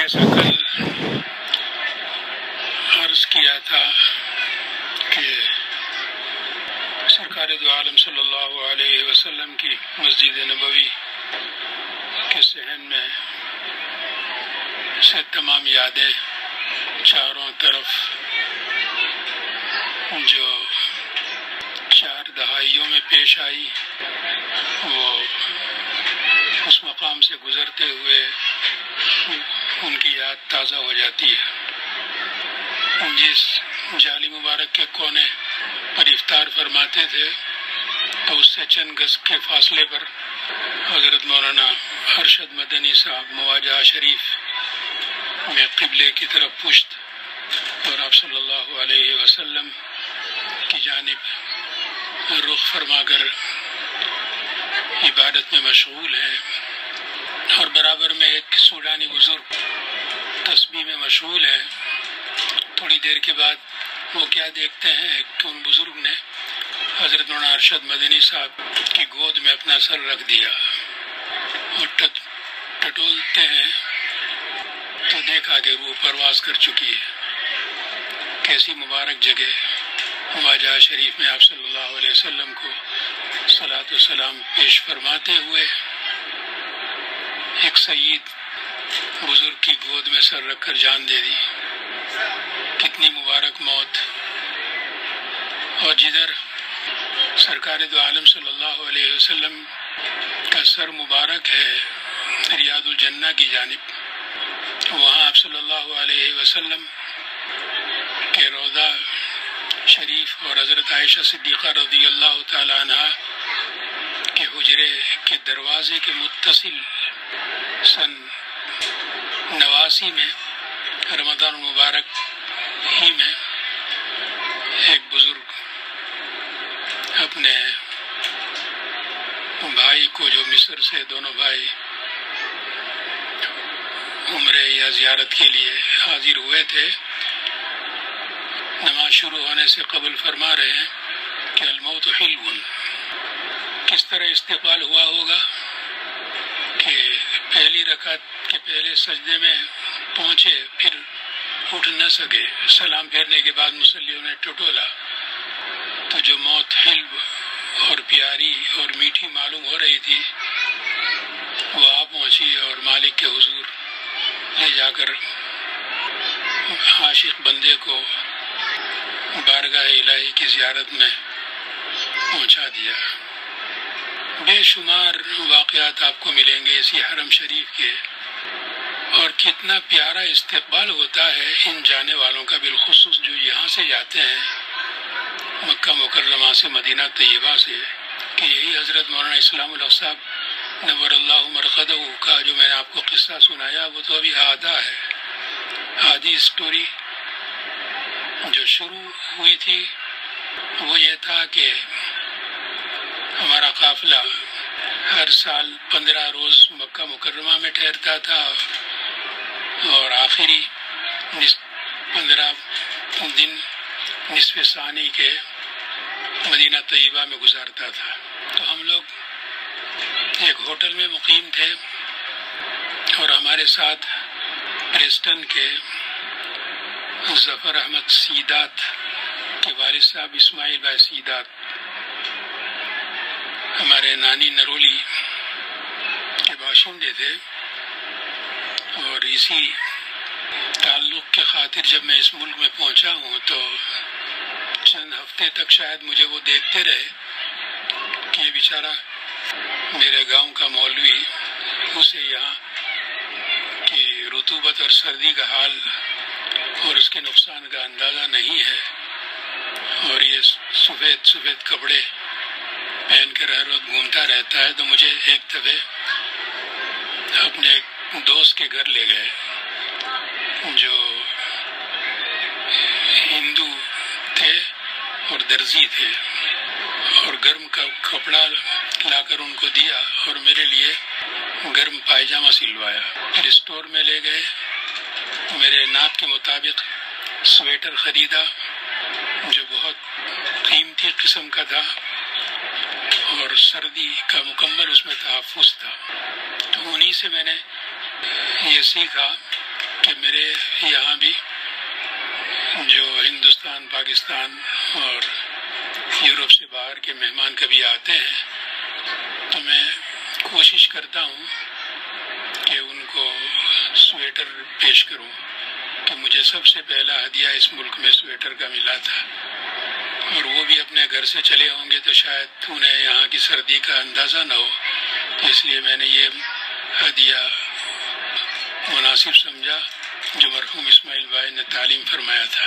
جیسا کل عرض کیا تھا کہ سرکار دو عالم صلی اللہ علیہ وسلم کی مسجد نبوی کے صحن میں سے تمام یادیں چاروں طرف جو 4 دہائیوں میں پیش آئی وہ اس مقام سے گزرتے ہوئے ان کی یاد تازہ ہو جاتی ہے۔ جس جالی مبارک کے کونے پر افطار فرماتے تھے تو اس سے چند گز کے فاصلے پر حضرت مولانا ارشد مدنی صاحب مواجہ شریف میں قبلے کی طرف پشت اور آپ صلی اللہ علیہ وسلم کی جانب رخ فرما کر عبادت میں مشغول ہیں، اور برابر میں ایک سوڈانی بزرگ تسبیح میں مشغول ہے۔ تھوڑی دیر کے بعد وہ کیا دیکھتے ہیں کہ ان بزرگ نے حضرت مولانا ارشد مدنی صاحب کی گود میں اپنا سر رکھ دیا، اور ٹٹولتے ہیں تو دیکھا کہ روح پرواز کر چکی ہے۔ کیسی مبارک جگہ مواجہ شریف میں آپ صلی اللہ علیہ وسلم کو صلاۃ و سلام پیش فرماتے ہوئے ایک سید بزرگ کی گود میں سر رکھ کر جان دے دی۔ کتنی مبارک موت! اور جدھر سرکار دو عالم صلی اللہ علیہ وسلم کا سر مبارک ہے ریاض الجنہ کی جانب، وہاں آپ صلی اللہ علیہ وسلم کے روضہ شریف اور حضرت عائشہ صدیقہ رضی اللہ تعالی عنہ کے حجرے کے دروازے کے متصل سن 89 میں رمضان مبارک ہی میں ایک بزرگ اپنے بھائی کو، جو مصر سے دونوں بھائی عمرے یا زیارت کے لیے حاضر ہوئے تھے، نماز شروع ہونے سے قبل فرما رہے ہیں کہ الموت حلو۔ کس طرح استقبال ہوا ہوگا کہ پہلی رکعت کے پہلے سجدے میں پہنچے، پھر اٹھ نہ سکے، سلام پھیرنے کے بعد مصلیوں نے ٹٹولا، تو جو موت حلو اور پیاری اور میٹھی معلوم ہو رہی تھی وہ آ پہنچی، اور مالک کے حضور لے جا کر عاشق بندے کو بارگاہ الہی کی زیارت میں پہنچا دیا۔ بے شمار واقعات آپ کو ملیں گے اسی حرم شریف کے، اور کتنا پیارا استقبال ہوتا ہے ان جانے والوں کا، بالخصوص جو یہاں سے جاتے ہیں مکہ مکرمہ سے، مدینہ طیبہ سے، کہ یہی حضرت مولانا اسلام الحق صاحب نور اللہ مرقدہ کا جو میں نے آپ کو قصہ سنایا وہ تو ابھی آدھی اسٹوری جو شروع ہوئی تھی وہ یہ تھا کہ ہمارا قافلہ ہر سال 15 روز مکہ مکرمہ میں ٹھہرتا تھا اور آخری 15 دن نصف ثانی کے مدینہ طیبہ میں گزارتا تھا۔ تو ہم لوگ ایک ہوٹل میں مقیم تھے، اور ہمارے ساتھ پریسٹن کے ظفر احمد سیدات کے والد صاحب اسماعیل بھائی سیدات، ہمارے نانی نرولی کے باشندے تھے، اور اسی تعلق کے خاطر جب میں اس ملک میں پہنچا ہوں تو چند ہفتے تک شاید مجھے وہ دیکھتے رہے کہ یہ بیچارہ میرے گاؤں کا مولوی، اسے یہاں کی رطوبت اور سردی کا حال اور اس کے نقصان کا اندازہ نہیں ہے، اور یہ سفید سفید کپڑے پہن کر ہر وقت گھومتا رہتا ہے۔ تو مجھے ایک دفعہ اپنے ایک دوست کے گھر لے گئے جو ہندو تھے اور درزی تھے، اور گرم کا کپڑا لا کر ان کو دیا اور میرے لیے گرم پائجامہ سلوایا۔ پھر اسٹور میں لے گئے، میرے ناپ کے مطابق سویٹر خریدا جو بہت قیمتی قسم کا تھا، اور سردی کا مکمل اس میں تحفظ تھا۔ تو انہی سے میں نے یہ سیکھا کہ میرے یہاں بھی جو ہندوستان، پاکستان اور یورپ سے باہر کے مہمان کبھی آتے ہیں تو میں کوشش کرتا ہوں کہ ان کو سویٹر پیش کروں، کہ مجھے سب سے پہلا ہدیہ اس ملک میں سویٹر کا ملا تھا، اور وہ بھی اپنے گھر سے چلے ہوں گے تو شاید انہیں یہاں کی سردی کا اندازہ نہ ہو، اس لیے میں نے یہ ہدیہ مناسب سمجھا جو مرحوم اسماعیل بھائی نے تعلیم فرمایا تھا۔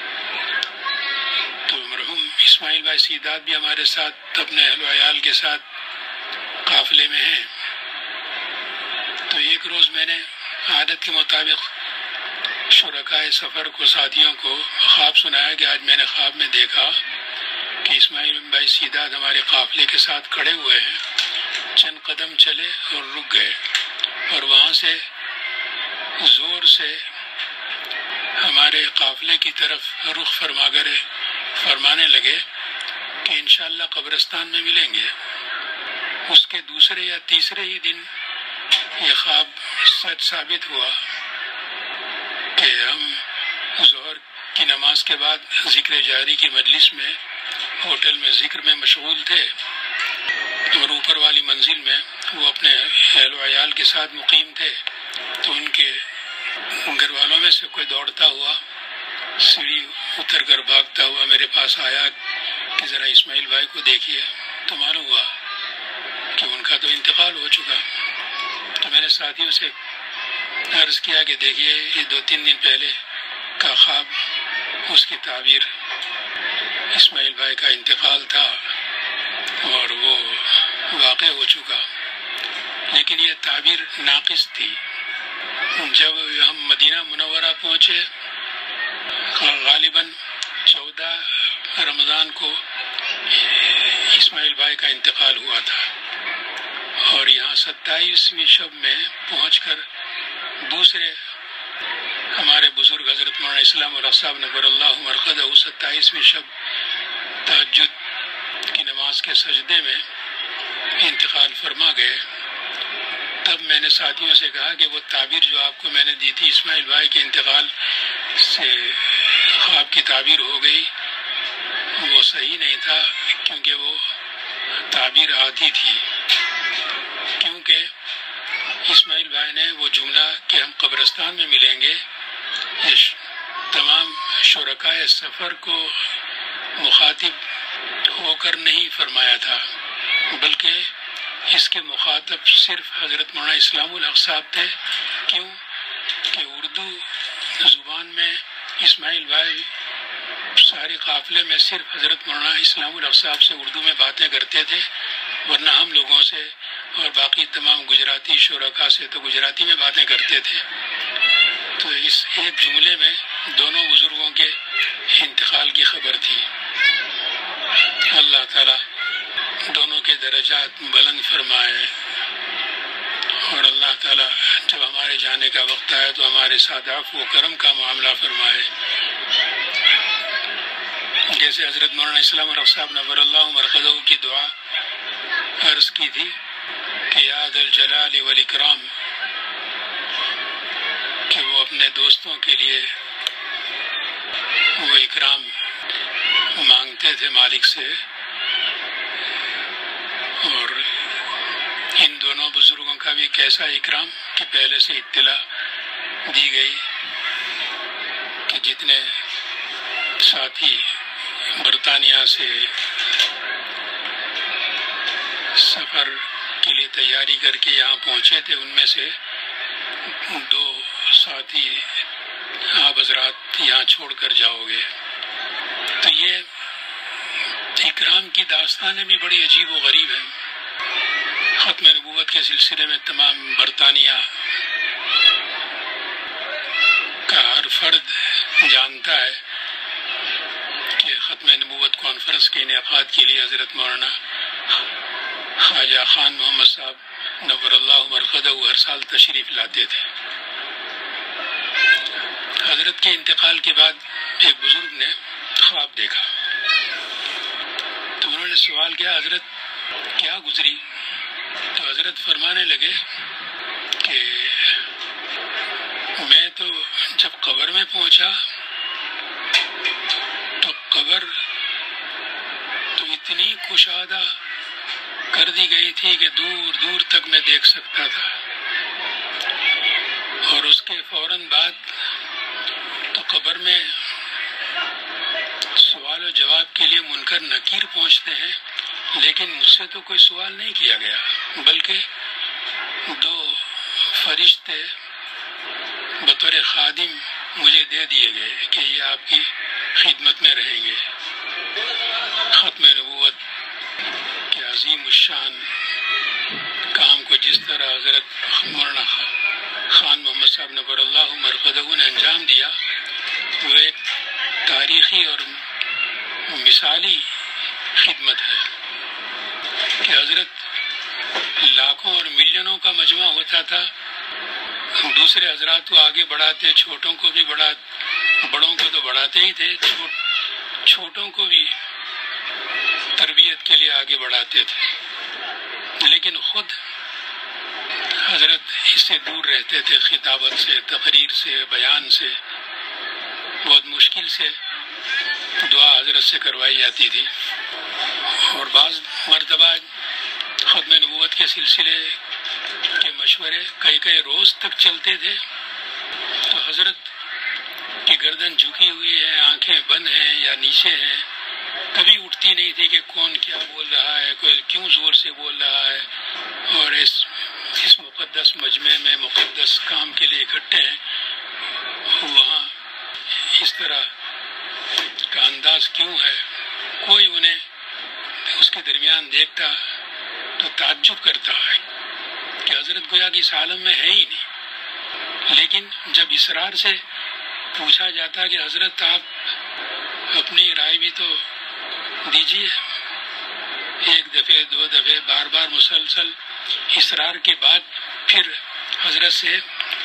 تو مرحوم اسماعیل بھائی سیدات بھی ہمارے ساتھ اپنے اہل و عیال کے ساتھ قافلے میں ہیں۔ تو ایک روز میں نے عادت کے مطابق شرکائے سفر کو، ساتھیوں کو خواب سنایا کہ آج میں نے خواب میں دیکھا کہ اسماعیل بھائی سیدات ہمارے قافلے کے ساتھ کھڑے ہوئے ہیں، چند قدم چلے اور رک گئے، اور وہاں سے زور سے ہمارے قافلے کی طرف رخ فرمانے لگے کہ انشاءاللہ قبرستان میں ملیں گے۔ اس کے دوسرے یا تیسرے ہی دن یہ خواب سچ ثابت ہوا کہ ہم ظہر کی نماز کے بعد ذکر جاری کی مجلس میں ہوٹل میں ذکر میں مشغول تھے، اور اوپر والی منزل میں وہ اپنے اہل و عیال کے ساتھ مقیم تھے، تو ان کے گھر والوں میں سے کوئی دوڑتا ہوا سیڑھی اتر کر بھاگتا ہوا میرے پاس آیا کہ ذرا اسماعیل بھائی کو دیکھیے، تو معلوم ہوا کہ ان کا تو انتقال ہو چکا۔ تو میں نے ساتھیوں سے عرض کیا کہ دیکھیے یہ 2-3 دن پہلے کا خواب، اس کی تعبیر اسماعیل بھائی کا انتقال تھا اور وہ واقع ہو چکا، لیکن یہ تعبیر ناقص تھی۔ جب ہم مدینہ منورہ پہنچے، غالباً 14 رمضان کو اسماعیل بھائی کا انتقال ہوا تھا، اور یہاں 27ویں شب میں پہنچ کر دوسرے ہمارے بزرگ حضرت مولانا اسلام اور صاحب نور اللہ مرقدہ 27ویں شب تہجد کی نماز کے سجدے میں انتقال فرما گئے۔ تب میں نے ساتھیوں سے کہا کہ وہ تعبیر جو آپ کو میں نے دی تھی اسماعیل بھائی کے انتقال سے خواب کی تعبیر ہو گئی، وہ صحیح نہیں تھا، کیونکہ وہ تعبیر آدھی تھی، کیونکہ اسماعیل بھائی نے وہ جملہ کہ ہم قبرستان میں ملیں گے تمام شرکائے سفر کو مخاطب ہو کر نہیں فرمایا تھا، بلکہ اس کے مخاطب صرف حضرت مولانا اسلام الحق صاحب تھے۔ کیوں کہ اردو زبان میں اسماعیل بھائی سارے قافلے میں صرف حضرت مولانا اسلام الحق صاحب سے اردو میں باتیں کرتے تھے، ورنہ ہم لوگوں سے اور باقی تمام گجراتی شرکا سے تو گجراتی میں باتیں کرتے تھے۔ تو اس ایک جملے میں دونوں بزرگوں کے انتقال کی خبر تھی۔ اللہ تعالیٰ دونوں کے درجات بلند فرمائے، اور اللہ تعالیٰ جب ہمارے جانے کا وقت آئے تو ہمارے ساتھ عفو و کرم کا معاملہ فرمائے۔ جیسے حضرت مولانا اسلام الحق صاحب نور اللہ مرقدہ کی دعا عرض کی تھی کہ یا ذا الجلال والاکرام، کہ وہ اپنے دوستوں کے لیے وہ اکرام مانگتے تھے مالک سے، اور ان دونوں بزرگوں کا بھی کیسا اکرام کہ پہلے سے اطلاع دی گئی کہ جتنے ساتھی برطانیہ سے سفر کے لیے تیاری کر کے یہاں پہنچے تھے، ان میں سے 2 ساتھی آپ حضرات یہاں چھوڑ کر جاؤ گے۔ تو یہ اکرام کی داستانیں بھی بڑی عجیب و غریب ہیں۔ ختم نبوت کے سلسلے میں تمام برطانیہ کا ہر فرد جانتا ہے کہ ختم نبوت کانفرنس کے انعقاد کے لیے حضرت مولانا خواجہ خان محمد صاحب نور اللہ مرقدہ ہر سال تشریف لاتے تھے۔ حضرت کے انتقال کے بعد ایک بزرگ نے خواب دیکھا، تو انہوں نے سوال کیا حضرت کیا گزری؟ تو حضرت فرمانے لگے کہ میں تو قبر میں پہنچا تو قبر تو اتنی کشادہ کر دی گئی تھی کہ دور دور تک میں دیکھ سکتا تھا، اور اس کے فوراً بعد تو قبر میں سوال و جواب کے لیے منکر نکیر پہنچتے ہیں، لیکن مجھ سے تو کوئی سوال نہیں کیا گیا، بلکہ دو فرشتے بطور خادم مجھے دے دیے گئے کہ یہ آپ کی خدمت میں رہیں گے۔ ختم نبوت کے عظیم الشان کام کو جس طرح حضرت مولانا خان محمد صاحب نبر اللہ مرقدہ نے انجام دیا، وہ ایک تاریخی اور مثالی خدمت ہے کہ حضرت لاکھوں اور ملینوں کا مجمع ہوتا تھا، دوسرے حضرات کو آگے بڑھاتے، چھوٹوں کو بھی بڑوں کو تو بڑھاتے ہی تھے، چھوٹوں کو بھی تربیت کے لیے آگے بڑھاتے تھے، لیکن خود حضرت اس سے دور رہتے تھے، خطابت سے، تقریر سے، بیان سے، بہت مشکل سے دعا حضرت سے کروائی جاتی تھی۔ اور بعض مرتبہ ختم نبوت کے سلسلے کے مشورے کئی روز تک چلتے تھے، تو حضرت کی گردن جھکی ہوئی ہے، آنکھیں بند ہیں یا نیچے ہیں، کبھی اٹھتی نہیں تھی کہ کون کیا بول رہا ہے، کوئی کیوں زور سے بول رہا ہے، اور اس مقدس مجمع میں مقدس کام کے لیے اکٹھے ہیں، وہاں اس طرح کا انداز کیوں ہے؟ کوئی انہیں اس کے درمیان دیکھتا تو تعجب کرتا ہے کہ حضرت گویا کہ اس عالم میں ہے ہی نہیں، لیکن جب اصرار سے پوچھا جاتا کہ حضرت آپ اپنی رائے بھی تو دیجیے، ایک دفعہ دو دفعہ بار بار مسلسل اصرار کے بعد پھر حضرت سے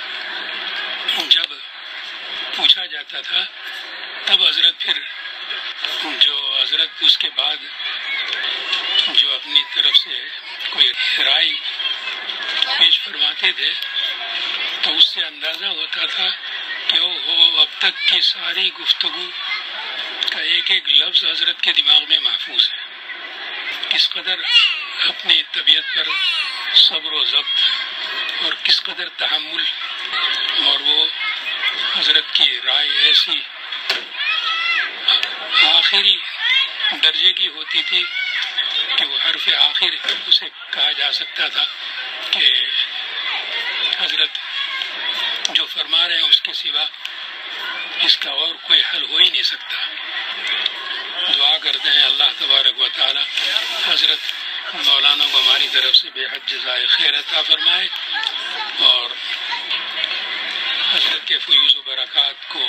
جب پوچھا جاتا تھا، تب حضرت پھر جو حضرت اس کے بعد جو اپنی طرف سے کوئی رائے پیش فرماتے تھے تو اس سے اندازہ ہوتا تھا کہ اب تک کی ساری گفتگو کا ایک ایک لفظ حضرت کے دماغ میں محفوظ ہے، کس قدر اپنی طبیعت پر صبر و ضبط اور کس قدر تحمل، اور وہ حضرت کی رائے ایسی آخری درجے کی ہوتی تھی کہ وہ حرف آخر اسے کہا جا سکتا تھا کہ حضرت جو فرما رہے ہیں اس کے سوا اس کا اور کوئی حل ہو ہی نہیں سکتا۔ دعا کرتے ہیں اللہ تبارک و تعالی حضرت مولانا کو ہماری طرف سے بے حد جزائے خیر عطا فرمائے، اور حضرت کے فیوز و برکات کو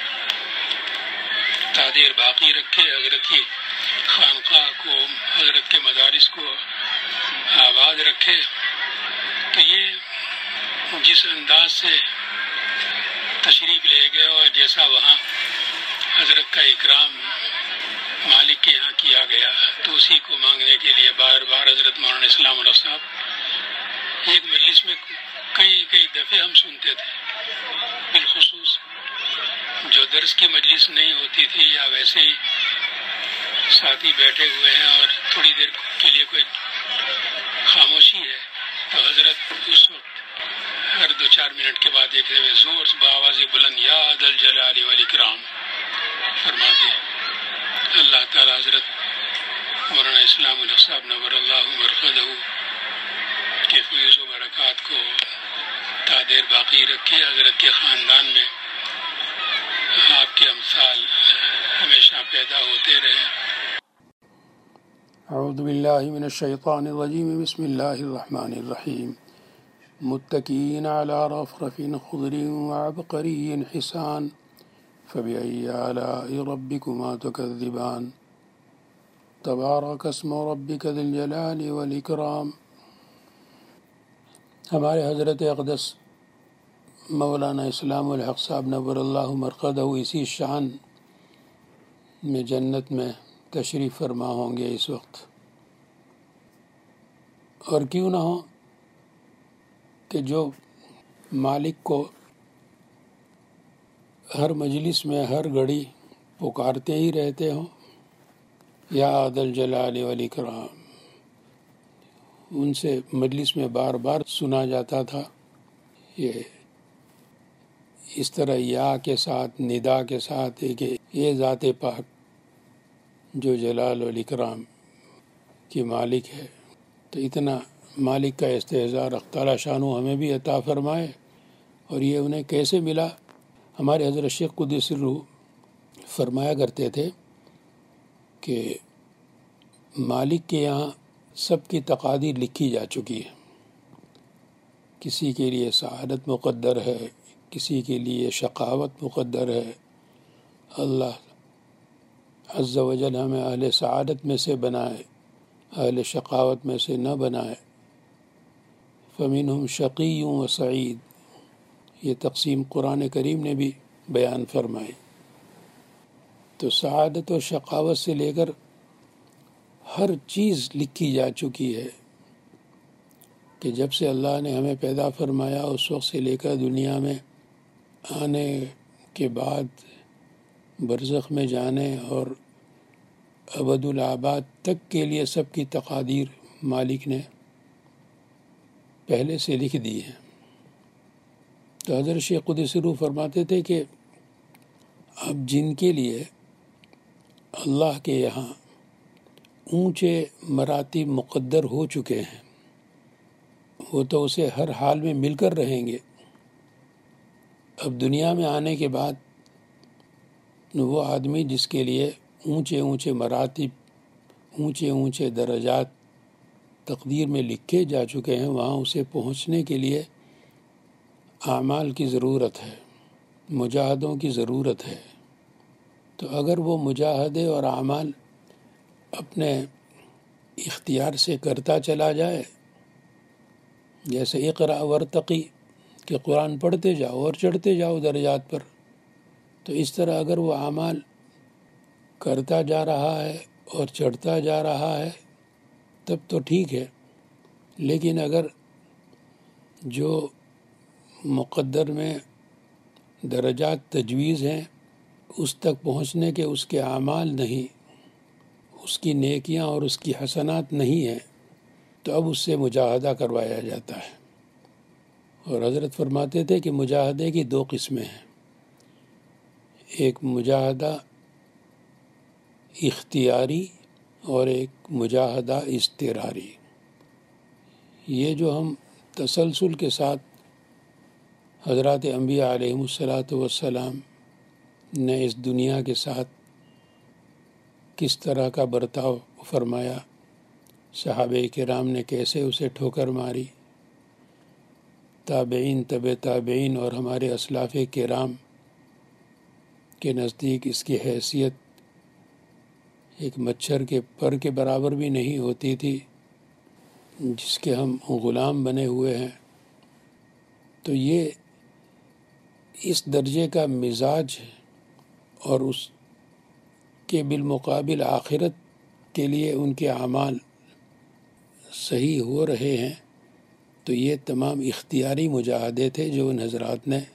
تادیر باقی رکھے، حضرت کی خانقاہ کو، حضرت کے مدارس کو آباد رکھے۔ تو یہ جس انداز سے تشریف لے گئے اور جیسا وہاں حضرت کا اکرام مالک کے یہاں کیا گیا، تو اسی کو مانگنے کے لیے بار بار حضرت مولانا اسلام اللہ صاحب ایک مجلس میں کئی دفعے ہم سنتے تھے، بالخصوص جو درس کی مجلس نہیں ہوتی تھی یا ویسے ہی ساتھی بیٹھے ہوئے ہیں اور تھوڑی دیر کے لیے کوئی خاموشی ہے، تو حضرت اس وقت ہر 2-4 منٹ کے بعد ایک دفعہ زور سے بآواز بلند یا ذل جلال والاکرام فرماتے۔ اللہ تعالی حضرت مولانا اسلام الحق صاحب نور اللہ مرقدہ کے فیوز و برکات کو تادیر باقی رکھے، حضرت کے خاندان میں آپ کے امثال ہمیشہ پیدا ہوتے رہیں۔ اعوذ باللہ من الشیطان الرجیم، بسم اللہ الرحمن الرحیم۔ متکئین علی رفرف خضر وعبقری حسان، فبأي آلاء ربكما تكذبان، تبارك اسم ربك ذي الجلال والإكرام۔ ہمارے حضرت اقدس مولانا اسلام الحق صاحب نور اللہ مرقدہ اسی شان میں جنت میں تشریف فرما ہوں گے اس وقت، اور کیوں نہ ہو کہ جو مالک کو ہر مجلس میں ہر گھڑی پکارتے ہی رہتے ہوں، یا ذا الجلال والاکرام. ان سے مجلس میں بار بار سنا جاتا تھا یہ اس طرح یا کے ساتھ ندا کے ساتھ ہے کہ یہ ذات پاک جو جلال والاکرام کی مالک ہے. تو اتنا مالک کا استحضار تعالی شانہ ہمیں بھی عطا فرمائے. اور یہ انہیں کیسے ملا؟ ہمارے حضرت شیخ قدس الروح فرمایا کرتے تھے کہ مالک کے یہاں سب کی تقادیر لکھی جا چکی ہے. کسی کے لیے سعادت مقدر ہے، کسی کے لیے شقاوت مقدر ہے. اللہ عز و جل ہمیں اہل سعادت میں سے بنائے، اہل شقاوت میں سے نہ بنائے. فمنہم شقی و سعید، یہ تقسیم قرآن کریم نے بھی بیان فرمائی. تو سعادت و شقاوت سے لے کر ہر چیز لکھی جا چکی ہے کہ جب سے اللہ نے ہمیں پیدا فرمایا اس وقت سے لے کر دنیا میں آنے کے بعد برزخ میں جانے اور ابد الآباد تک کے لیے سب کی تقادیر مالک نے پہلے سے لکھ دی ہے. تو حضرت شیخ قدس روح فرماتے تھے کہ اب جن کے لیے اللہ کے یہاں اونچے مراتب مقدر ہو چکے ہیں وہ تو اسے ہر حال میں مل کر رہیں گے. اب دنیا میں آنے کے بعد وہ آدمی جس کے لیے اونچے اونچے مراتب، اونچے اونچے درجات تقدیر میں لکھے جا چکے ہیں، وہاں اسے پہنچنے کے لیے اعمال کی ضرورت ہے، مجاہدوں کی ضرورت ہے. تو اگر وہ مجاہدے اور اعمال اپنے اختیار سے کرتا چلا جائے، جیسے اقرا ورتقی کہ قرآن پڑھتے جاؤ اور چڑھتے جاؤ درجات پر، تو اس طرح اگر وہ اعمال کرتا جا رہا ہے اور چڑھتا جا رہا ہے تب تو ٹھیک ہے. لیکن اگر جو مقدر میں درجات تجویز ہیں اس تک پہنچنے کے اس کے اعمال نہیں، اس کی نیکیاں اور اس کی حسنات نہیں ہیں، تو اب اس سے مجاہدہ کروایا جاتا ہے. اور حضرت فرماتے تھے کہ مجاہدے کی دو قسمیں ہیں، ایک مجاہدہ اختیاری اور ایک مجاہدہ اضطراری. یہ جو ہم تسلسل کے ساتھ حضرات انبیاء علیہم الصلاۃ والسلام نے اس دنیا کے ساتھ کس طرح کا برتاؤ فرمایا، صحابہ کرام نے کیسے اسے ٹھوکر ماری، تابعین تبع تابعین اور ہمارے اسلاف کرام کے نزدیک اس کی حیثیت ایک مچھر کے پر کے برابر بھی نہیں ہوتی تھی جس کے ہم غلام بنے ہوئے ہیں. تو یہ اس درجے کا مزاج اور اس کے بالمقابل آخرت کے لیے ان کے اعمال صحیح ہو رہے ہیں. تو یہ تمام اختیاری مجاہدے تھے جو ان حضرات نے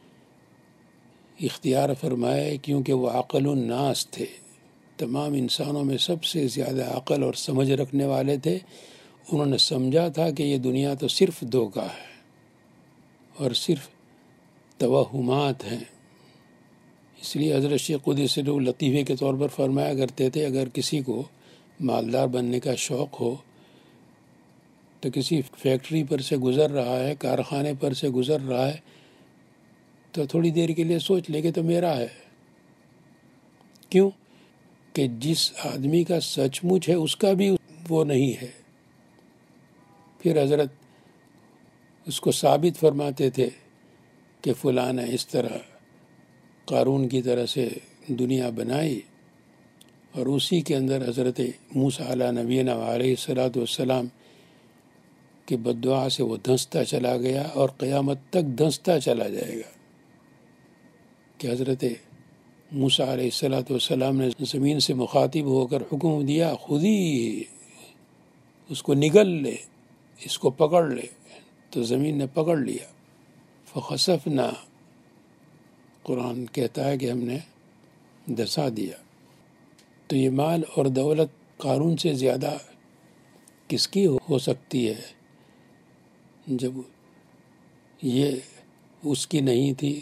اختیار فرمائے، کیونکہ وہ عقل الناس تھے، تمام انسانوں میں سب سے زیادہ عقل اور سمجھ رکھنے والے تھے. انہوں نے سمجھا تھا کہ یہ دنیا تو صرف دھوکہ ہے اور صرف توہمات ہیں. اس لیے حضرت شیخ قدس الروح لطیفے کے طور پر فرمایا کرتے تھے اگر کسی کو مالدار بننے کا شوق ہو تو کسی فیکٹری پر سے گزر رہا ہے، کارخانے پر سے گزر رہا ہے، تو تھوڑی دیر کے لیے سوچ لے کہ تو میرا ہے. کیوں کہ جس آدمی کا سچ مچ ہے اس کا بھی وہ نہیں ہے. پھر حضرت اس کو ثابت فرماتے تھے کہ فلاں نے اس طرح قارون کی طرح سے دنیا بنائی اور اسی کے اندر حضرت موسیٰ علیہ نبینا علیہ الصلاۃ والسلام کی بددعا سے وہ دھنستا چلا گیا اور قیامت تک دھنستا چلا جائے گا. کہ حضرت موسیٰ علیہ الصلاۃ والسلام نے زمین سے مخاطب ہو کر حکم دیا خودی اس کو نگل لے، اس کو پکڑ لے، تو زمین نے پکڑ لیا. فخسفنا قرآن کہتا ہے کہ ہم نے دھسا دیا۔ تو یہ مال اور دولت قارون سے زیادہ کس کی ہو سکتی ہے جب یہ اس کی نہیں تھی،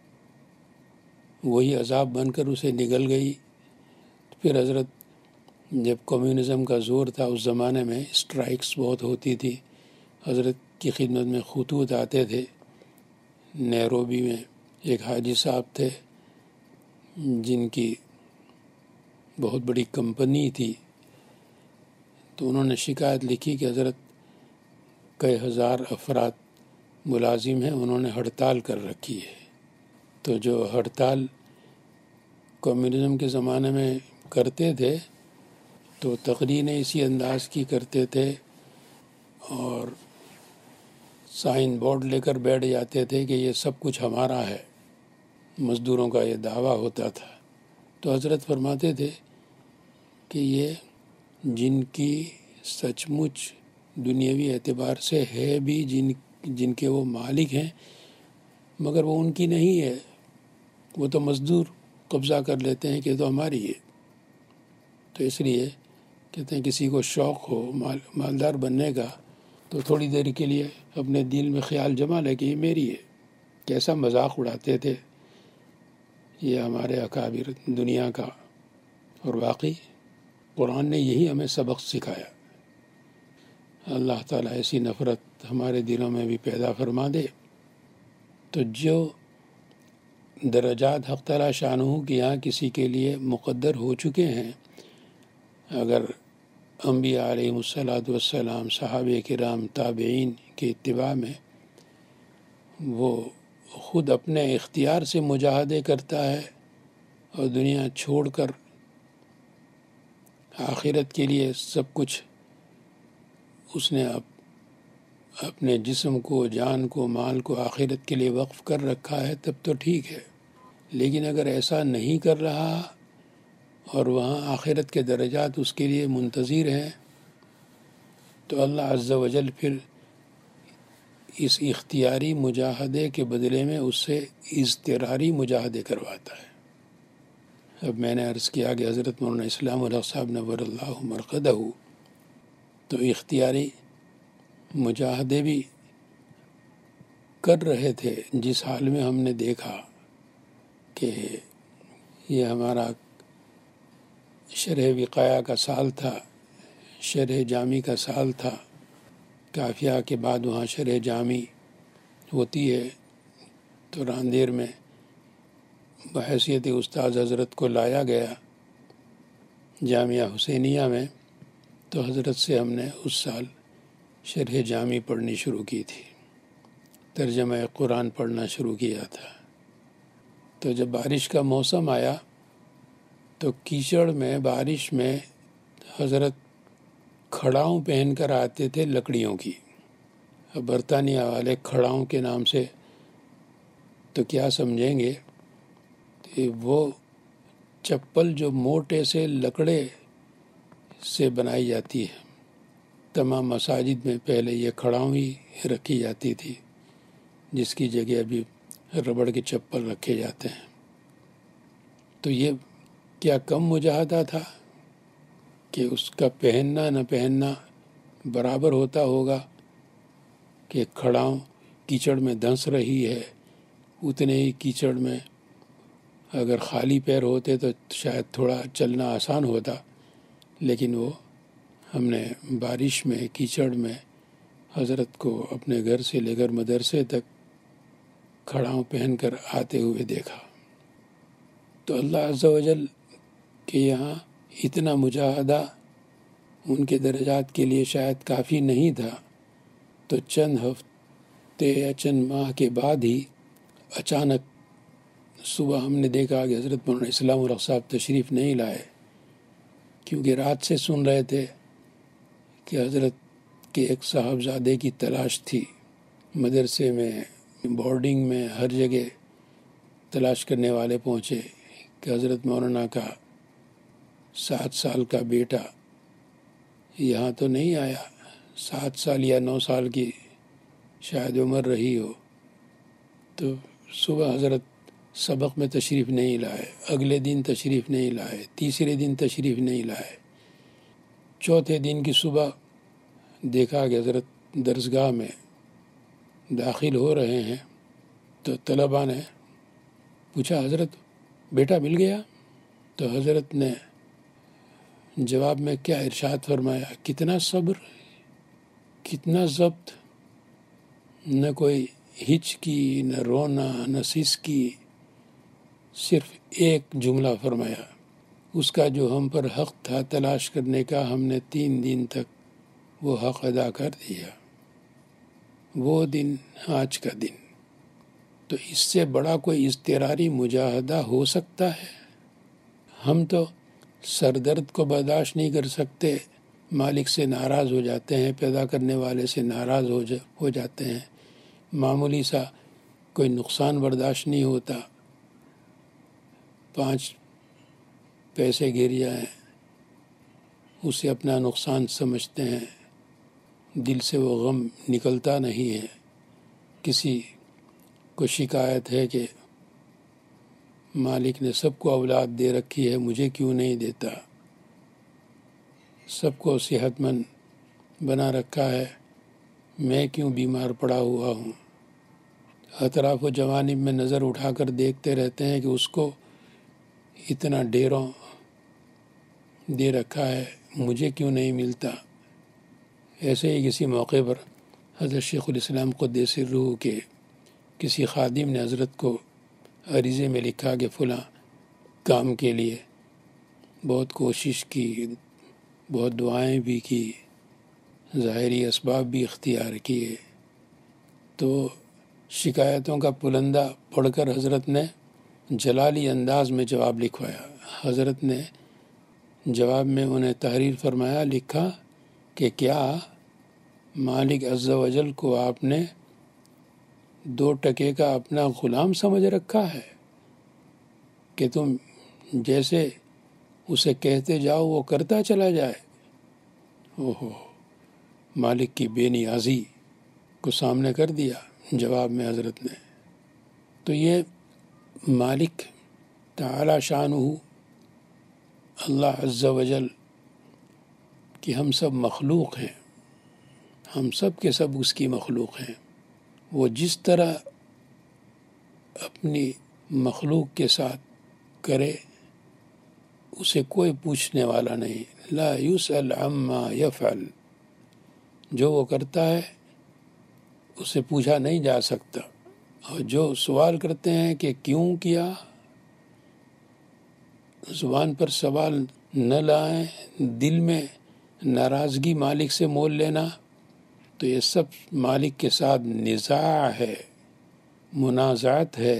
وہی عذاب بن کر اسے نگل گئی۔ پھر حضرت جب کمیونزم کا زور تھا اس زمانے میں اسٹرائکس بہت ہوتی تھی، حضرت کی خدمت میں خطوط آتے تھے۔ نیروبی میں ایک حاجی صاحب تھے جن کی بہت بڑی کمپنی تھی، تو انہوں نے شکایت لکھی کہ حضرت کئی ہزار افراد ملازم ہیں، انہوں نے ہڑتال کر رکھی ہے۔ تو جو ہڑتال کمیونزم کے زمانے میں کرتے تھے تو تقریریں اسی انداز کی کرتے تھے اور سائن بورڈ لے کر بیٹھ جاتے تھے کہ یہ سب کچھ ہمارا ہے، مزدوروں کا یہ دعویٰ ہوتا تھا۔ تو حضرت فرماتے تھے کہ یہ جن کی سچ مچ دنیاوی اعتبار سے ہے بھی، جن کے وہ مالک ہیں، مگر وہ ان کی نہیں ہے، وہ تو مزدور قبضہ کر لیتے ہیں کہ تو ہماری ہے۔ تو اس لیے کہتے ہیں کسی کو شوق ہو مالدار بننے کا تو تھوڑی دیر کے لیے اپنے دل میں خیال جما لے کہ یہ میری ہے۔ کیسا مذاق اڑاتے تھے یہ ہمارے اکابر دنیا کا، اور واقعی قرآن نے یہی ہمیں سبق سکھایا۔ اللہ تعالیٰ ایسی نفرت ہمارے دلوں میں بھی پیدا فرما دے۔ تو جو درجات حق تعالیٰ شانہ کے یہاں کسی کے لیے مقدر ہو چکے ہیں، اگر انبیاء علیہ السلام، صحابہ کرام، تابعین کے اتباع میں وہ خود اپنے اختیار سے مجاہدے کرتا ہے اور دنیا چھوڑ کر آخرت کے لیے سب کچھ اس نے اپنے جسم کو، جان کو، مال کو آخرت کے لیے وقف کر رکھا ہے، تب تو ٹھیک ہے۔ لیکن اگر ایسا نہیں کر رہا اور وہاں آخرت کے درجات اس کے لیے منتظر ہیں، تو اللہ عز و جل پھر اس اختیاری مجاہدے کے بدلے میں اس سے اضطراری مجاہدے کرواتا ہے۔ اب میں نے عرض کیا کہ حضرت مولانا اسلام الحق صاحب نور اللہ مرقدہ تو اختیاری مجاہدے بھی کر رہے تھے، جس حال میں ہم نے دیکھا کہ یہ ہمارا شرح وقایہ کا سال تھا، شرح جامی کا سال تھا۔ کافیہ کے بعد وہاں شرح جامی ہوتی ہے، تو راندیر میں بحیثیت استاذ حضرت کو لایا گیا جامعہ حسینیہ میں، تو حضرت سے ہم نے اس سال شرح جامی پڑھنی شروع کی تھی، ترجمہ قرآن پڑھنا شروع کیا تھا۔ تو جب بارش کا موسم آیا تو کیچڑ میں، بارش میں حضرت کھڑاؤں پہن کر آتے تھے لکڑیوں کی۔ اب برطانیہ والے کھڑاؤں کے نام سے تو کیا سمجھیں گے کہ وہ چپل جو موٹے سے لکڑے سے بنائی جاتی ہے۔ تمام مساجد میں پہلے یہ کھڑاؤں ہی رکھی جاتی تھی، جس کی جگہ ابھی ربڑ کے چپل رکھے جاتے ہیں۔ تو یہ کیا کم مجاہدہ تھا کہ اس کا پہننا نہ پہننا برابر ہوتا ہوگا کہ کھڑاؤں کیچڑ میں دھنس رہی ہے، اتنے ہی کیچڑ میں اگر خالی پیر ہوتے تو شاید تھوڑا چلنا آسان ہوتا، لیکن وہ ہم نے بارش میں، کیچڑ میں حضرت کو اپنے گھر سے لے کر مدرسے تک کھڑاؤں پہن کر آتے ہوئے دیکھا۔ تو اللہ عز و جل کے یہاں اتنا مجاہدہ ان کے درجات کے لیے شاید کافی نہیں تھا، تو چند ہفتے یا چند ماہ کے بعد ہی اچانک صبح ہم نے دیکھا کہ حضرت مولانا اسلام الحق صاحب تشریف نہیں لائے، کیونکہ رات سے سن رہے تھے کہ حضرت کے ایک صاحبزادے کی تلاش تھی، مدرسے میں، بورڈنگ میں، ہر جگہ تلاش کرنے والے پہنچے کہ حضرت مولانا کا 7 سال کا بیٹا یہاں تو نہیں آیا، 7 سال یا 9 سال کی شاید عمر رہی ہو۔ تو صبح حضرت سبق میں تشریف نہیں لائے، اگلے دن تشریف نہیں لائے، تیسرے دن تشریف نہیں لائے، چوتھے دن کی صبح دیکھا کہ حضرت درسگاہ میں داخل ہو رہے ہیں، تو طلباء نے پوچھا حضرت بیٹا مل گیا؟ تو حضرت نے جواب میں کیا ارشاد فرمایا، کتنا صبر، کتنا ضبط، نہ کوئی ہچ کی، نہ رونا، نہ سس کی، صرف ایک جملہ فرمایا، اس کا جو ہم پر حق تھا تلاش کرنے کا، ہم نے 3 دن تک وہ حق ادا کر دیا۔ وہ دن آج کا دن، تو اس سے بڑا کوئی اضطراری مجاہدہ ہو سکتا ہے؟ ہم تو سر درد کو برداشت نہیں کر سکتے، مالک سے ناراض ہو جاتے ہیں، پیدا کرنے والے سے ناراض ہو جاتے ہیں، معمولی سا کوئی نقصان برداشت نہیں ہوتا، 5 پیسے گر جائیں اسے اپنا نقصان سمجھتے ہیں، دل سے وہ غم نکلتا نہیں ہے۔ کسی کو شکایت ہے کہ مالک نے سب کو اولاد دے رکھی ہے، مجھے کیوں نہیں دیتا، سب کو صحت مند بنا رکھا ہے، میں کیوں بیمار پڑا ہوا ہوں۔ اطراف و جوانب میں نظر اٹھا کر دیکھتے رہتے ہیں کہ اس کو اتنا ڈیروں دے رکھا ہے، مجھے کیوں نہیں ملتا۔ ایسے ہی کسی موقع پر حضرت شیخ الاسلام قدس سرہ کے کسی خادم نے حضرت کو عریضے میں لکھا کہ فلاں کام کے لیے بہت کوشش کی، بہت دعائیں بھی کی، ظاہری اسباب بھی اختیار کیے، تو شکایتوں کا پلندہ پڑھ کر حضرت نے جلالی انداز میں جواب لکھوایا۔ حضرت نے جواب میں انہیں تحریر فرمایا، لکھا کہ کیا مالک عز و جل کو آپ نے 2 ٹکے کا اپنا غلام سمجھ رکھا ہے کہ تم جیسے اسے کہتے جاؤ وہ کرتا چلا جائے؟ اوہو، مالک کی بے نیازی کو سامنے کر دیا جواب میں حضرت نے۔ تو یہ مالک تعالی شانہ اللہ عز و جل کہ ہم سب مخلوق ہیں، ہم سب کے سب اس کی مخلوق ہیں، وہ جس طرح اپنی مخلوق کے ساتھ کرے اسے کوئی پوچھنے والا نہیں، لا یسأل عما یفعل، جو وہ کرتا ہے اسے پوچھا نہیں جا سکتا، اور جو سوال کرتے ہیں کہ کیوں کیا، زبان پر سوال نہ لائیں، دل میں ناراضگی مالک سے مول لینا، تو یہ سب مالک کے ساتھ نزاع ہے، منازعت ہے،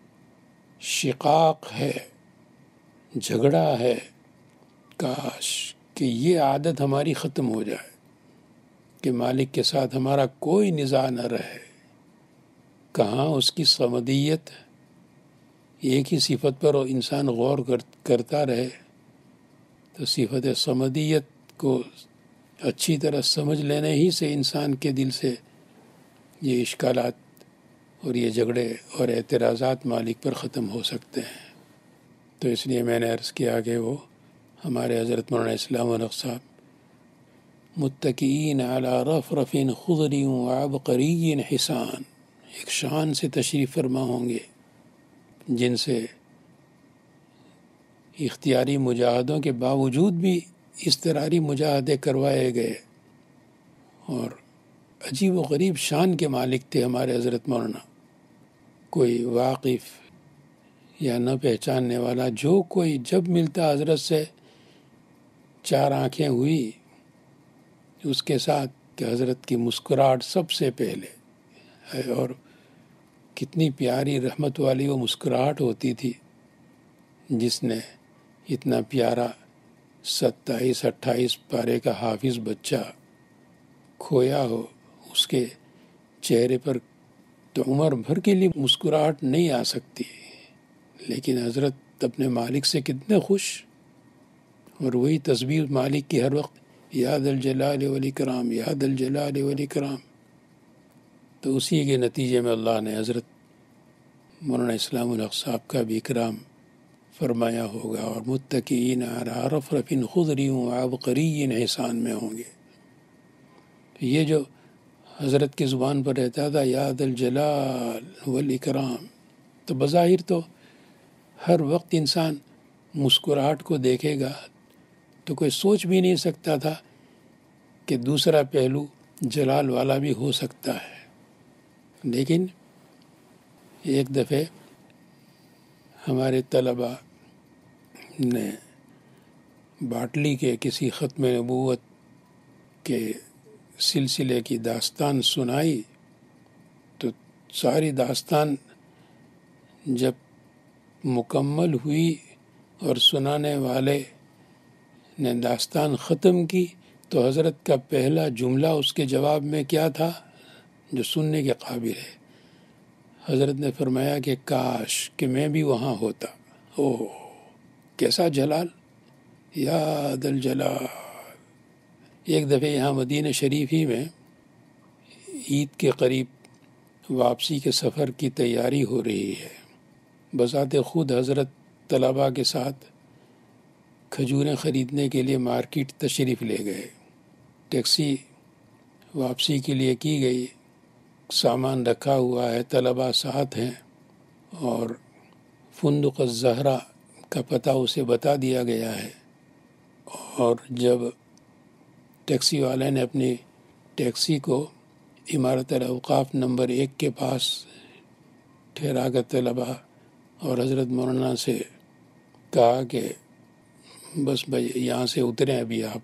شقاق ہے، جھگڑا ہے۔ کاش کہ یہ عادت ہماری ختم ہو جائے کہ مالک کے ساتھ ہمارا کوئی نزاع نہ رہے۔ کہاں اس کی صمدیت، ایک ہی صفت پر انسان غور کرتا رہے تو صفت صمدیت کو اچھی طرح سمجھ لینے ہی سے انسان کے دل سے یہ اشکالات اور یہ جھگڑے اور اعتراضات مالک پر ختم ہو سکتے ہیں۔ تو اس لیے میں نے عرض کیا کہ وہ ہمارے حضرت مولانا اسلام الحق صاحب متکئین علی رفرف خضر وعبقری حسان، ایک شان سے تشریف فرما ہوں گے جن سے اختیاری مجاہدوں کے باوجود بھی اضطراری مجاہدے کروائے گئے، اور عجیب و غریب شان کے مالک تھے ہمارے حضرت مولانا۔ کوئی واقف یا نہ پہچاننے والا، جو کوئی جب ملتا حضرت سے 4 آنکھیں ہوئی اس کے ساتھ کہ حضرت کی مسکراہٹ سب سے پہلے ہے، اور کتنی پیاری رحمت والی وہ مسکراہٹ ہوتی تھی جس نے اتنا پیارا 27-28 پارے کا حافظ بچہ کھویا ہو، اس کے چہرے پر تو عمر بھر کے لیے مسکراہٹ نہیں آ سکتی، لیکن حضرت اپنے مالک سے کتنے خوش، اور وہی تسبیح مالک کی ہر وقت، یا ذا الجلال والاکرام، یا ذا الجلال والاکرام۔ تو اسی کے نتیجے میں اللہ نے حضرت مولانا اسلام الحق صاحب کا بھی اکرام فرمایا ہوگا، اور متکئین علی رفرف خضر وعبقری احسان میں ہوں گے۔ یہ جو حضرت کی زبان پر رہتا تھا یا ذا الجلال والاکرام، تو بظاہر تو ہر وقت انسان مسکراہٹ کو دیکھے گا تو کوئی سوچ بھی نہیں سکتا تھا کہ دوسرا پہلو جلال والا بھی ہو سکتا ہے۔ لیکن ایک دفعہ ہمارے طلباء نے باٹلی کے کسی ختم نبوت کے سلسلے کی داستان سنائی، تو ساری داستان جب مکمل ہوئی اور سنانے والے نے داستان ختم کی تو حضرت کا پہلا جملہ اس کے جواب میں کیا تھا جو سننے کے قابل ہے؟ حضرت نے فرمایا کہ کاش کہ میں بھی وہاں ہوتا۔ اوہ کیسا جلال، یا ذا الجلال۔ ایک دفعہ یہاں مدینہ شریف ہی میں عید کے قریب واپسی کے سفر کی تیاری ہو رہی ہے۔ بذات خود حضرت طلباء کے ساتھ کھجوریں خریدنے کے لیے مارکیٹ تشریف لے گئے۔ ٹیکسی واپسی کے لیے کی گئی، سامان رکھا ہوا ہے، طلباء ساتھ ہیں، اور فندق الزہرا کا پتہ اسے بتا دیا گیا ہے۔ اور جب ٹیکسی والے نے اپنی ٹیکسی کو عمارت الاوقاف نمبر 1 کے پاس ٹھہرا کر طلباء اور حضرت مولانا سے کہا کہ بس بھائی یہاں سے اتریں ابھی آپ،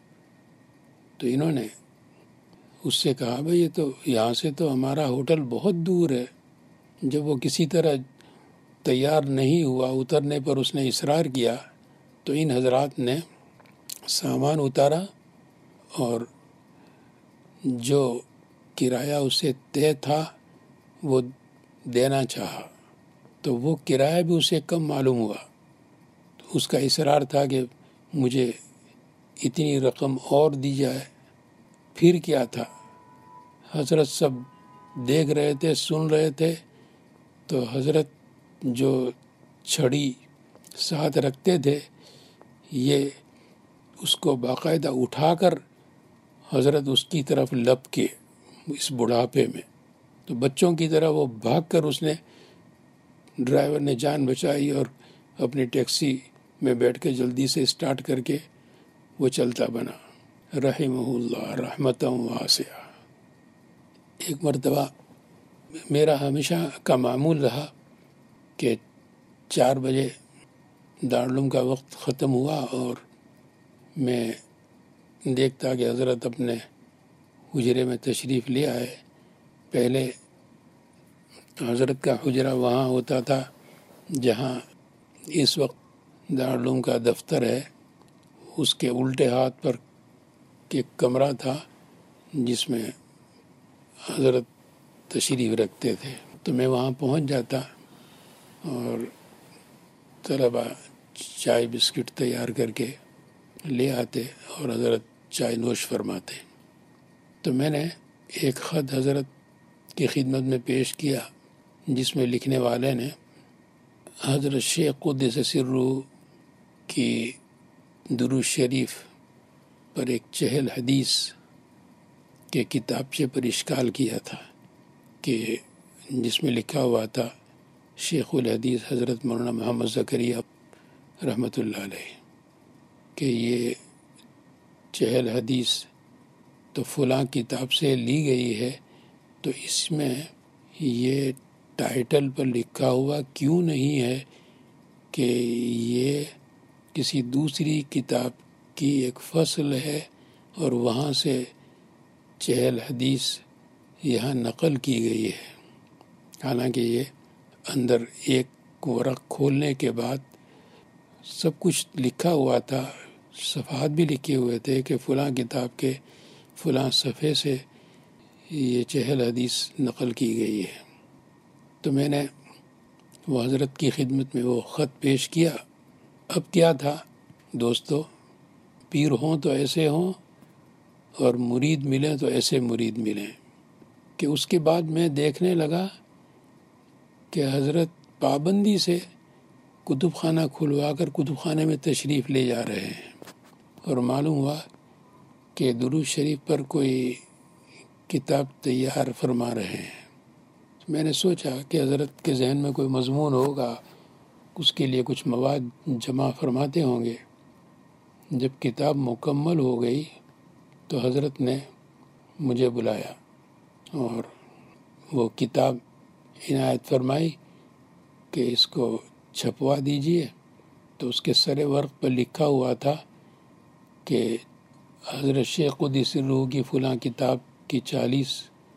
تو انہوں نے اس سے کہا بھائی یہ تو یہاں سے تو ہمارا ہوٹل بہت دور ہے۔ جب وہ کسی طرح تیار نہیں ہوا اترنے پر، اس نے اصرار کیا تو ان حضرات نے سامان اتارا اور جو کرایہ اسے طے تھا وہ دینا چاہا، تو وہ کرایہ بھی اسے کم معلوم ہوا۔ اس کا اصرار تھا کہ مجھے اتنی رقم اور دی جائے۔ پھر کیا تھا، حضرت سب دیکھ رہے تھے، سن رہے تھے، تو حضرت جو چھڑی ساتھ رکھتے تھے یہ اس کو باقاعدہ اٹھا کر حضرت اس کی طرف لپ کے اس بڑھاپے میں، تو بچوں کی طرح وہ بھاگ کر اس نے، ڈرائیور نے جان بچائی اور اپنی ٹیکسی میں بیٹھ کے جلدی سے اسٹارٹ کر کے وہ چلتا بنا، رحمہ اللہ رحمتاً واسعہ۔ ایک مرتبہ میرا ہمیشہ کا معمول رہا کہ 4 بجے دارالعلوم کا وقت ختم ہوا اور میں دیکھتا کہ حضرت اپنے حجرے میں تشریف لے آئے۔ پہلے حضرت کا حجرہ وہاں ہوتا تھا جہاں اس وقت دارالعلوم کا دفتر ہے، اس کے الٹے ہاتھ پر ایک کمرہ تھا جس میں حضرت تشریف رکھتے تھے، تو میں وہاں پہنچ جاتا اور طلباء چائے بسکٹ تیار کر کے لے آتے اور حضرت چائے نوش فرماتے۔ تو میں نے ایک خط حضرت کی خدمت میں پیش کیا جس میں لکھنے والے نے حضرت شیخ قدس سرہ کی درود شریف پر ایک چہل حدیث کے کتابچے پر اشکال کیا تھا کہ جس میں لکھا ہوا تھا شیخ الحدیث حضرت مولانا محمد زکریا رحمۃ اللہ علیہ، کہ یہ چہل حدیث تو فلاں کتاب سے لی گئی ہے، تو اس میں یہ ٹائٹل پر لکھا ہوا کیوں نہیں ہے کہ یہ کسی دوسری کتاب کی ایک فصل ہے اور وہاں سے چہل حدیث یہاں نقل کی گئی ہے۔ حالانکہ یہ اندر ایک ورق کھولنے کے بعد سب کچھ لکھا ہوا تھا، صفحات بھی لکھے ہوئے تھے کہ فلاں کتاب کے فلاں صفحے سے یہ چہل حدیث نقل کی گئی ہے۔ تو میں نے وہ حضرت کی خدمت میں وہ خط پیش کیا۔ اب کیا تھا دوستو، پیر ہوں تو ایسے ہوں اور مرید ملیں تو ایسے مرید ملیں، کہ اس کے بعد میں دیکھنے لگا کہ حضرت پابندی سے کتب خانہ کھلوا کر کتب خانے میں تشریف لے جا رہے ہیں، اور معلوم ہوا کہ درود شریف پر کوئی کتاب تیار فرما رہے ہیں۔ میں نے سوچا کہ حضرت کے ذہن میں کوئی مضمون ہوگا، اس کے لیے کچھ مواد جمع فرماتے ہوں گے۔ جب کتاب مکمل ہو گئی تو حضرت نے مجھے بلایا اور وہ کتاب عنایت فرمائی کہ اس کو چھپوا دیجئے۔ تو اس کے سر ورق پر لکھا ہوا تھا کہ حضرت شیخ قدس سرہ کی فلاں کتاب کی 40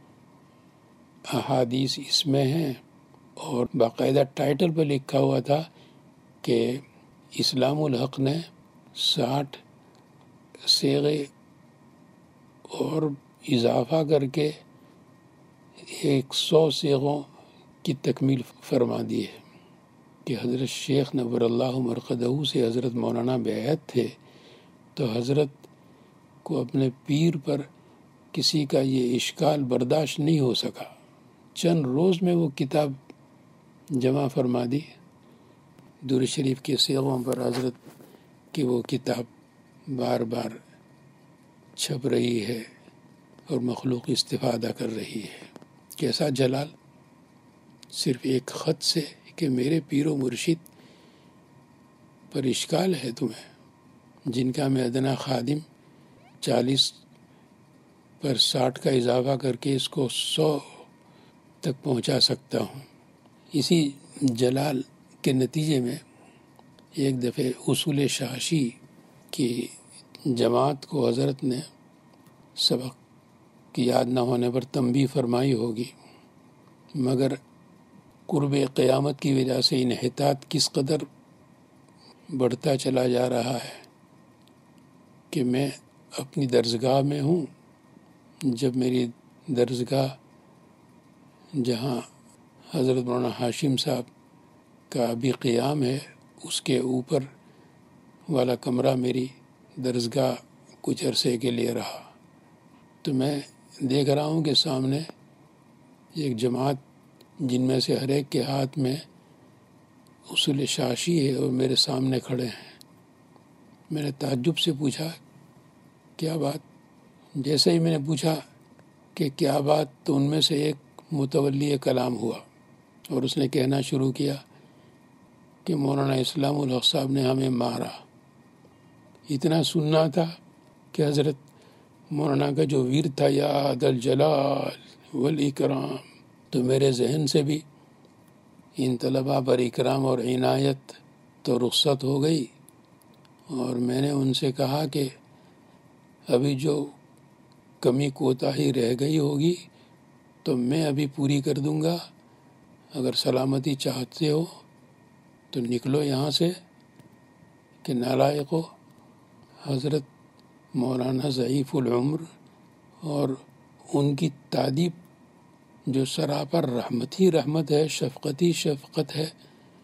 احادیث اس میں ہیں، اور باقاعدہ ٹائٹل پر لکھا ہوا تھا کہ اسلام الحق نے 60 صیغے اور اضافہ کر کے 100 صیغوں کی تکمیل فرما دی ہے، کہ حضرت شیخ نور اللہ مرقدہ سے حضرت مولانا بیعت تھے، تو حضرت کو اپنے پیر پر کسی کا یہ اشکال برداشت نہیں ہو سکا، چند روز میں وہ کتاب جمع فرما دی۔ درود شریف کے صیغوں پر حضرت کی وہ کتاب بار بار چھپ رہی ہے اور مخلوق استفادہ کر رہی ہے۔ کیسا جلال! صرف ایک خط سے کہ میرے پیر و مرشد پر اشکال ہے تمہیں، جن کا میں ادنا خادم 40 پر 60 کا اضافہ کر کے اس کو 100 تک پہنچا سکتا ہوں۔ اسی جلال کے نتیجے میں ایک دفعہ اصول شاشی کی جماعت کو حضرت نے سبق کی یاد نہ ہونے پر تنبیہ فرمائی ہوگی، مگر قرب قیامت کی وجہ سے انحطاط کس قدر بڑھتا چلا جا رہا ہے کہ میں اپنی درسگاہ میں ہوں، جب میری درسگاہ جہاں حضرت مولانا ہاشم صاحب کا ابھی قیام ہے، اس کے اوپر والا کمرہ میری درسگاہ کچھ عرصے کے لیے رہا، تو میں دیکھ رہا ہوں کہ سامنے ایک جماعت جن میں سے ہر ایک کے ہاتھ میں اصول شاشی ہے اور میرے سامنے کھڑے ہیں۔ میں نے تعجب سے پوچھا کیا بات؟ جیسے ہی میں نے پوچھا کہ کیا بات، تو ان میں سے ایک متولی کلام ہوا اور اس نے کہنا شروع کیا کہ مولانا اسلام الحق صاحب نے ہمیں مارا۔ اتنا سننا تھا کہ حضرت مولانا کا جو ورد تھا یا ذا الجلال والاکرام، تو میرے ذہن سے بھی ان طلباء پر اکرام اور عنایت تو رخصت ہو گئی، اور میں نے ان سے کہا کہ ابھی جو کمی کوتاہی رہ گئی ہوگی تو میں ابھی پوری کر دوں گا، اگر سلامتی چاہتے ہو تو نکلو یہاں سے کہ نالائقو۔ حضرت مولانا ضعیف العمر اور ان کی تعدیب جو سراپر رحمت ہی رحمت ہے، شفقت ہی شفقت ہے،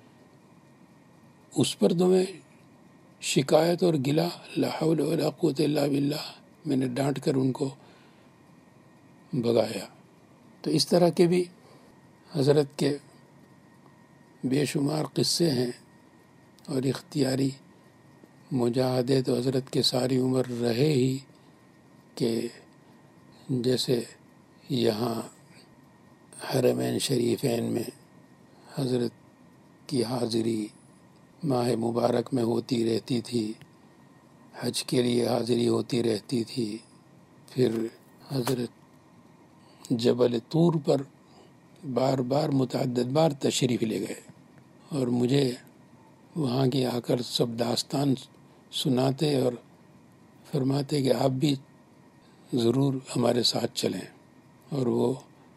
اس پر تو میں شکایت اور گلہ لا حول ولا قوت الا باللہ میں نے ڈانٹ کر ان کو بھگایا۔ تو اس طرح کے بھی حضرت کے بے شمار قصے ہیں، اور اختیاری مجاہدے تو حضرت کے ساری عمر رہے ہی، کہ جیسے یہاں حرمین شریفین میں حضرت کی حاضری ماہ مبارک میں ہوتی رہتی تھی، حج کے لیے حاضری ہوتی رہتی تھی، پھر حضرت جبل طور پر بار بار متعدد بار تشریف لے گئے، اور مجھے وہاں کی آ کر سب داستان سناتے اور فرماتے کہ آپ بھی ضرور ہمارے ساتھ چلیں، اور وہ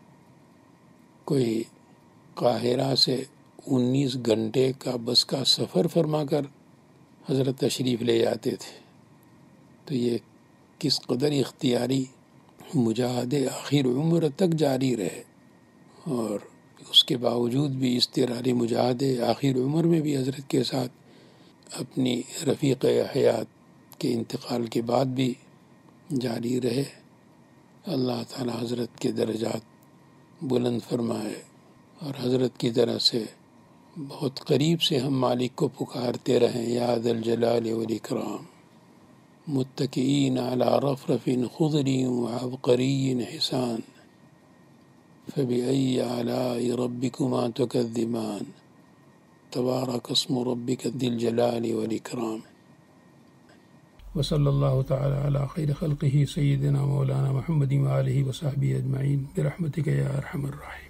کوئی قاہرہ سے 19 گھنٹے کا بس کا سفر فرما کر حضرت تشریف لے جاتے تھے۔ تو یہ کس قدر اختیاری مجاہدے آخر عمر تک جاری رہے، اور اس کے باوجود بھی اضطراری مجاہدے آخر عمر میں بھی حضرت کے ساتھ اپنی رفیق حیات کے انتقال کے بعد بھی جاری رہے۔ اللہ تعالی حضرت کے درجات بلند فرمائے، اور حضرت کی طرح سے بہت قریب سے ہم مالک کو پکارتے رہیں، یا ذا الجلال والاکرام، متکئین علی رفرف خضر وعبقری حسان، فبأي آلاء ربكما تكذبان، تبارك اسم ربك ذي الجلال والإكرام. وصلى الله تعالى على خير خلقه سيدنا مولانا محمد وآله وصحبه أجمعين برحمتك يا أرحم الراحمين.